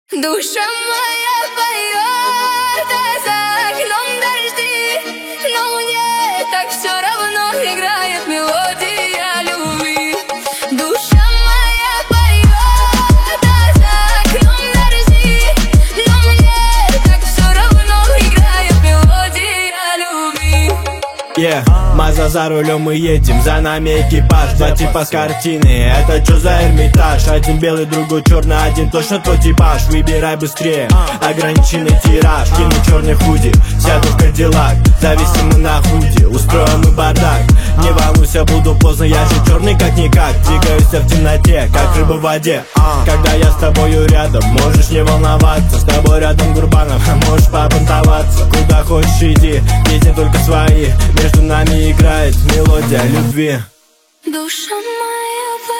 Душа моя поет, а за окном дожди, но мне так все равно играет мелодия любви. Душа моя поет, а за окном дожди, но мне так все равно играет мелодия любви. Маза за рулем, мы едем, за нами экипаж. Два типа с картины, это чё за Эрмитаж? Один белый, другой черный, один точно твой типаж. Выбирай быстрее, ограниченный тираж. Кину черный худи, сяду в Кадиллак. Зависимы на худи, устроим мы бардак. Не волнуйся, буду поздно, я же черный как-никак. Двигаюсь в темноте, как рыба в воде. Когда я с тобою рядом, можешь не волноваться. С тобой рядом Гурбанов, можешь побунтоваться. Куда хочешь иди, песни только свои. Между нами играет мелодия любви. Душа моя